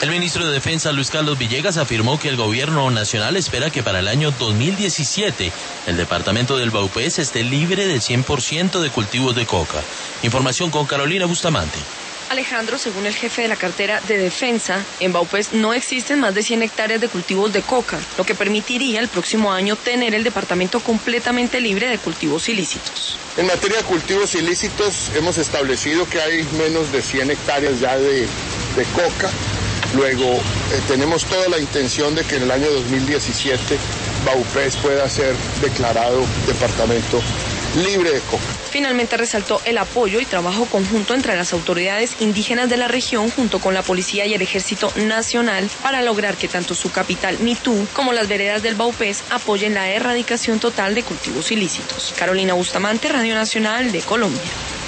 El ministro de Defensa, Luis Carlos Villegas, afirmó que el gobierno nacional espera que para el año 2017 el departamento del Vaupés esté libre del 100% de cultivos de coca. Información con Carolina Bustamante. Alejandro, según el jefe de la cartera de Defensa, en Vaupés no existen más de 100 hectáreas de cultivos de coca, lo que permitiría el próximo año tener el departamento completamente libre de cultivos ilícitos. En materia de cultivos ilícitos hemos establecido que hay menos de 100 hectáreas ya de coca. Luego tenemos toda la intención de que en el año 2017 Vaupés pueda ser declarado departamento libre de coca. Finalmente resaltó el apoyo y trabajo conjunto entre las autoridades indígenas de la región junto con la Policía y el Ejército Nacional para lograr que tanto su capital, Mitú, como las veredas del Vaupés apoyen la erradicación total de cultivos ilícitos. Carolina Bustamante, Radio Nacional de Colombia.